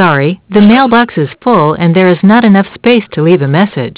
Sorry, the mailbox is full and there is not enough space to leave a message.